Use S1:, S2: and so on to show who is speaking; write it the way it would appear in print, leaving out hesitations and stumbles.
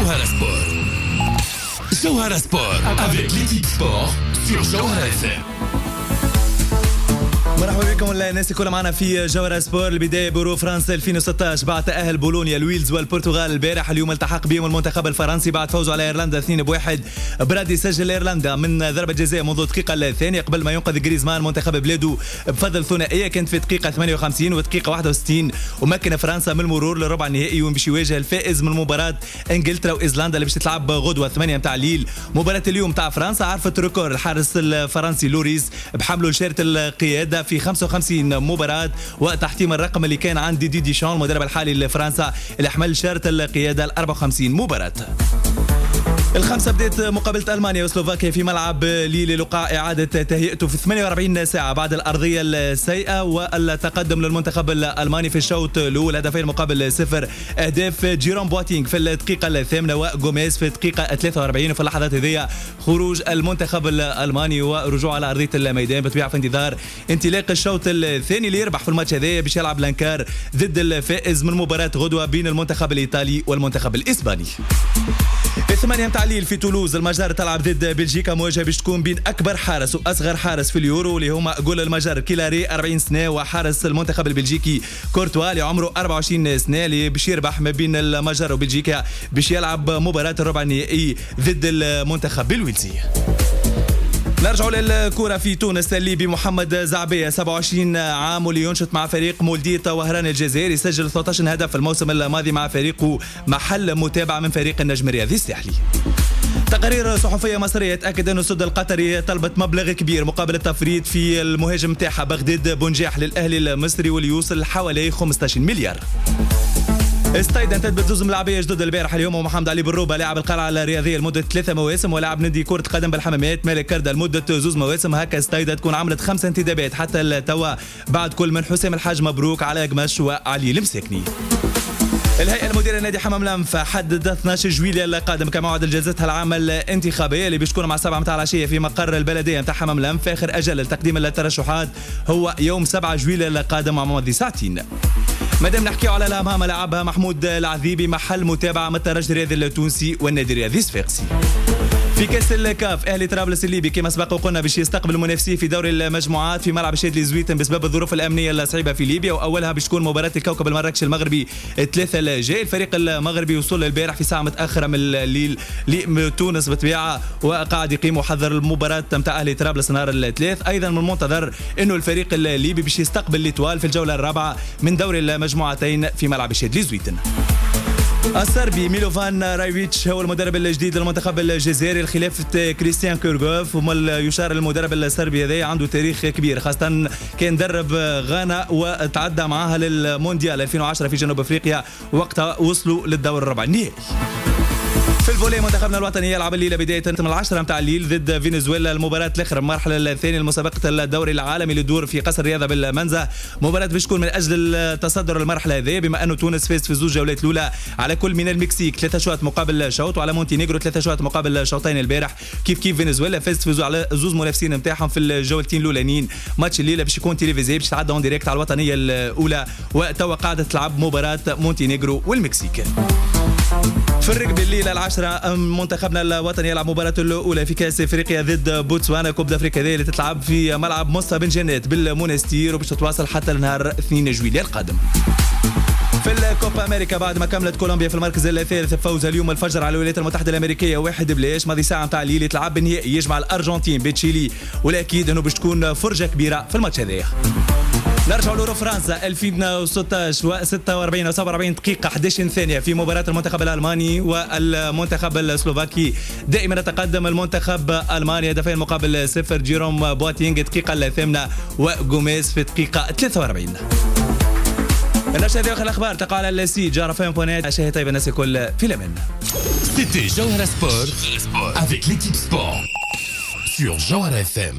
S1: Jawhara Sport. Jawhara Sport avec l'équipe sport sur Jawhara FM.
S2: مرحبا بكم الناس الكل معنا في جوهرة سبور. البداية بورو فرنسا 2016 بعد تأهل بولونيا الويلز والبرتغال البارح. اليوم التحق بهم المنتخب الفرنسي بعد فوزه على ايرلندا 2-1. برادي سجل ايرلندا من ضربة جزاء منذ الدقيقة الثانية قبل ما ينقذ غريزمان منتخب بلاده بفضل ثنائية كانت في دقيقة 58 ودقيقة 61 ومكن فرنسا من المرور للربع النهائي وباش يواجه الفائز من مباراة انجلترا وايسلندا اللي باش تتلعب غدوة 8 متاع الليل. مباراة اليوم تاع فرنسا عرفت ريكور الحارس الفرنسي لوريس بحمله شارة القيادة في 55 مباراة وتحتيم الرقم اللي كان عند ديدي ديشان المدرب الحالي لفرنسا اللي حمل شارة القيادة 54 مباراة. الخمسة بدأت مقابلة ألمانيا وسلوفاكيا في ملعب ليل للقاء إعادة تهيئته في 48 ساعة بعد الأرضية السيئة والتقدم للمنتخب الألماني في الشوط الأول هدفين مقابل 0. أهداف جيروم بواتينغ في الدقيقة 8 وغوميز في الدقيقة 43. وفي اللحظات هذه خروج المنتخب الألماني ورجوع على أرضية الميدان بطبيعة في انتظار انطلاق الشوط الثاني اللي يربح في الماتش هذا باش يلعب لانكار ضد الفائز من مباراة غدوة بين المنتخب الإيطالي والمنتخب الإسباني. في 8 متاع الليل في تولوز المجر تلعب ضد بلجيكا مواجهه باش تكون بين اكبر حارس واصغر حارس في اليورو اللي هما جول المجر كيلاري 40 سنه وحارس المنتخب البلجيكي كورتوا اللي عمره 24 سنه اللي باش يربح ما بين المجر وبلجيكا باش يلعب مباراه الربع النهائي ضد المنتخب الويلزي. نرجع للكرة في تونس. الليبي محمد زعبية 27 عام واللي ينشط مع فريق مولدية وهران الجزائري سجل 13 هدف الموسم الماضي مع فريقه محل متابعة من فريق النجم الرياضي الساحلي. تقارير صحفية مصرية تأكد أن السد القطري طلبت مبلغ كبير مقابل التفريط في المهاجم متاعها بغداد بونجاح للأهلي المصري واللي يوصل حوالي 15 مليار. استايد انتهت بزوز ملاعبيه جدد البارح اليوم ومحمد علي بالروبه لاعب القلعه الرياضيه لمده 3 مواسم ولاعب نادي كره قدم بالحمامات مالك كرده لمده 2 مواسم. هكا استايد تكون عملت 5 انتدابات حتى التوا بعد كل من حسام الحاج مبروك على قماش وعلي المساكني. الهيئة المديرة لنادي حمام لنف حددت 12 جويلية القادم كموعد لجلستها العامة الانتخابية اللي بتكون مع 7 متاع العشية في مقر البلدية متاع حمام لنف. آخر أجل لتقديم الترشحات هو يوم 7 جويلية القادم مع ماضي ساعتين. مادام نحكيو على الأمام لعبها محمود العذيبي محل متابعة من الترجي الرياضي التونسي والنادي الرياضي الصفاقسي. في كاس الكاف اهلي طرابلس الليبي كما سبق وقلنا باش يستقبل المنافسين في دوري المجموعات في ملعب الشاد لزويتن بسبب الظروف الامنيه الصعيبه في ليبيا واولها باش تكون مباراه الكوكب المراكشي المغربي 3 الجاي. الفريق المغربي وصل البارح في ساعه متاخره من الليل لتونس بطبيعه وقاعد يقيم وحضر المباراه نتاع اهلي طرابلس نهار الثلاث. ايضا من المنتظر انه الفريق الليبي باش يستقبل ليتوال في الجوله الرابعه من دوري المجموعتين في ملعب الشاد لزويتن. السربي ميلوفان رايفيتش هو المدرب الجديد للمنتخب الجزائري لخلافة كريستيان كورغوف. يشار المدرب السربي هذا عنده تاريخ كبير خاصة كان درب غانا وتعدى معها للمونديال 2010 في جنوب افريقيا وقتها وصلوا للدور الربع النهائي. في الفولي منتخبنا الوطني يلعب الليله بدايه من 10 متاع الليل ضد فنزويلا المباراه الاخرى المرحله الثانيه لمسابقه الدوري العالمي اللي تدور في قصر الرياضه بالمنزه. مباراه باش تكون من اجل التصدر المرحله هذه بما انه تونس فاز في الزوج جولات الاولى على كل من المكسيك 3 شوط مقابل شوط وعلى مونتينيغرو 3 شوط مقابل شوطين البارح. كيف فنزويلا فازت فوزوا على زوج منافسين نتاعهم في الجولتين الاولانيين. ماتش الليله باش يكون تيليفزيوني باش تعدى اون ديريكت على الوطنيه الاولى وتوا قاعده تلعب مباراه مونتينيغرو والمكسيك. في الركبي الليله 10 منتخبنا الوطني يلعب مباراة الأولى في كأس أفريقيا ضد بوتسوانا كوب أفريقيا اللي تتلعب في ملعب مصطفى بن جنات بالمونستير وباش تتواصل حتى لنهار 2 جويلية القادم. في الكوبا أمريكا بعد ما كملت كولومبيا في المركز الثالث فوز اليوم الفجر على الولايات المتحدة الأمريكية 1-0 ماضي ساعة متاع الليل يتلعب بالنهائي يجمع الأرجنتين بتشيلي والأكيد أنه باش تكون فرجة كبيرة في الماتش هذايا. نرجع لورو فرنسا 2016 و46 و47 دقيقة 11 ثانية في مباراة المنتخب الألماني والمنتخب السلوفاكي. دائما يتقدم المنتخب ألمانيا هدفين مقابل 0. جيروم بواتينغ الدقيقة 8 وغوميز في الدقيقة 43. النشرة هذه آخر الأخبار تقع على السيت جارفين.net. شاهد طيب الناس الكل في الأمان.
S1: C'était Jawhara Sport avec l'équipe sport sur Jawhara FM.